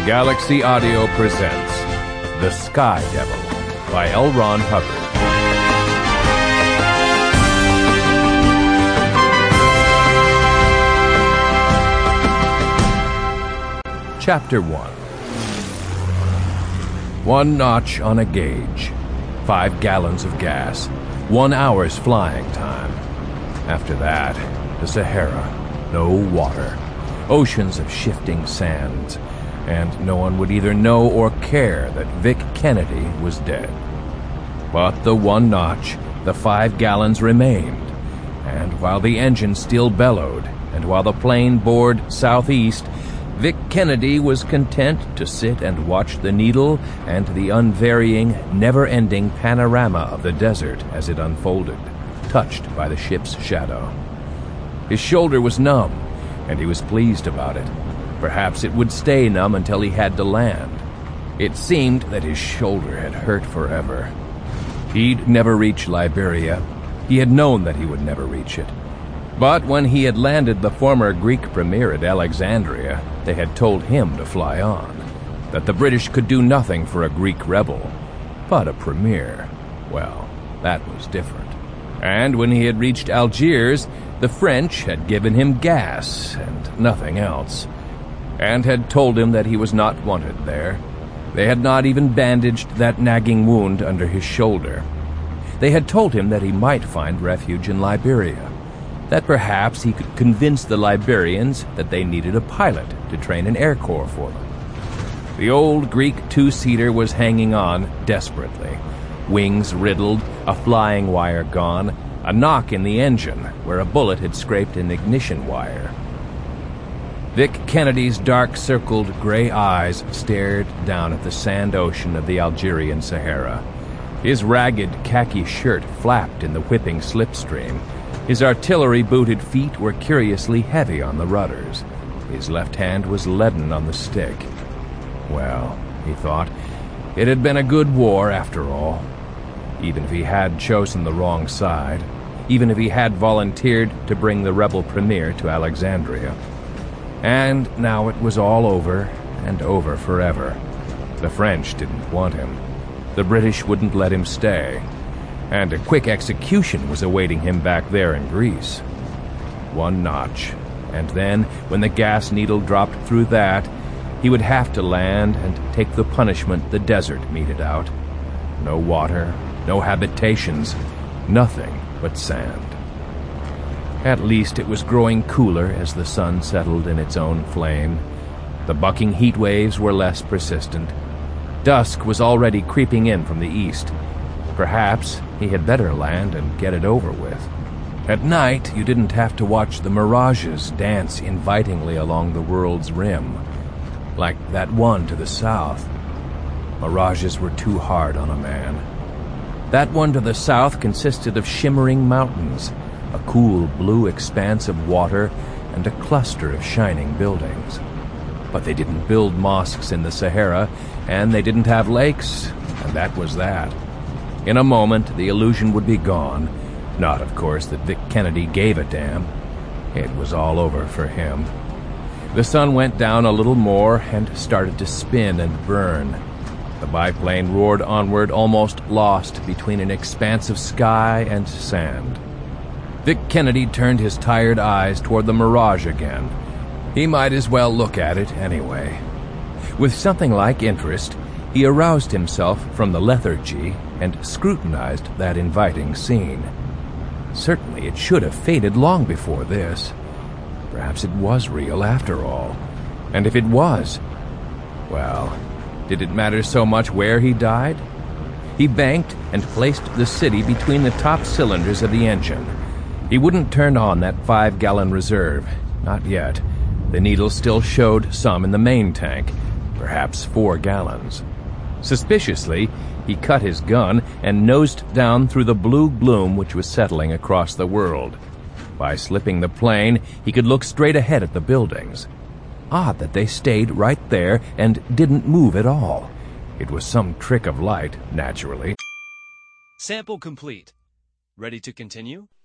Galaxy Audio presents The Sky Devil by L. Ron Hubbard. Chapter 1. 1 notch on a gauge, 5 gallons of gas, 1 hour's flying time. After that, the Sahara, no water, oceans of shifting sands, and no one would either know or care that Vic Kennedy was dead. But the 1 notch, the 5 gallons remained, and while the engine still bellowed, and while the plane bored southeast, Vic Kennedy was content to sit and watch the needle and the unvarying, never-ending panorama of the desert as it unfolded, touched by the ship's shadow. His shoulder was numb, and he was pleased about it. Perhaps it would stay numb until he had to land. It seemed that his shoulder had hurt forever. He'd never reach Liberia. He had known that he would never reach it. But when he had landed the former Greek premier at Alexandria, they had told him to fly on, that the British could do nothing for a Greek rebel. But a premier, well, that was different. And when he had reached Algiers, the French had given him gas and nothing else, and had told him that he was not wanted there. They had not even bandaged that nagging wound under his shoulder. They had told him that he might find refuge in Liberia, that perhaps he could convince the Liberians that they needed a pilot to train an Air Corps for them. The old Greek two-seater was hanging on desperately, wings riddled, a flying wire gone, a knock in the engine where a bullet had scraped an ignition wire. Vic Kennedy's dark-circled gray eyes stared down at the sand ocean of the Algerian Sahara. His ragged khaki shirt flapped in the whipping slipstream. His artillery-booted feet were curiously heavy on the rudders. His left hand was leaden on the stick. Well, he thought, it had been a good war after all. Even if he had chosen the wrong side, even if he had volunteered to bring the rebel premier to Alexandria. And now it was all over, and over forever. The French didn't want him. The British wouldn't let him stay. And a quick execution was awaiting him back there in Greece. 1 notch, and then, when the gas needle dropped through that, he would have to land and take the punishment the desert meted out. No water, no habitations, nothing but sand. At least it was growing cooler as the sun settled in its own flame. The bucking heat waves were less persistent. Dusk was already creeping in from the east. Perhaps he had better land and get it over with. At night, you didn't have to watch the mirages dance invitingly along the world's rim, like that one to the south. Mirages were too hard on a man. That one to the south consisted of shimmering mountains, a cool blue expanse of water, and a cluster of shining buildings. But they didn't build mosques in the Sahara, and they didn't have lakes, and that was that. In a moment, the illusion would be gone. Not, of course, that Vic Kennedy gave a damn. It was all over for him. The sun went down a little more and started to spin and burn. The biplane roared onward, almost lost between an expanse of sky and sand. Vic Kennedy turned his tired eyes toward the mirage again. He might as well look at it anyway. With something like interest, he aroused himself from the lethargy and scrutinized that inviting scene. Certainly it should have faded long before this. Perhaps it was real after all. And if it was, well, did it matter so much where he died? He banked and placed the city between the top cylinders of the engine. He wouldn't turn on that 5-gallon reserve. Not yet. The needle still showed some in the main tank, perhaps 4 gallons. Suspiciously, he cut his gun and nosed down through the blue gloom which was settling across the world. By slipping the plane, he could look straight ahead at the buildings. Odd that they stayed right there and didn't move at all. It was some trick of light, naturally. Sample complete. Ready to continue?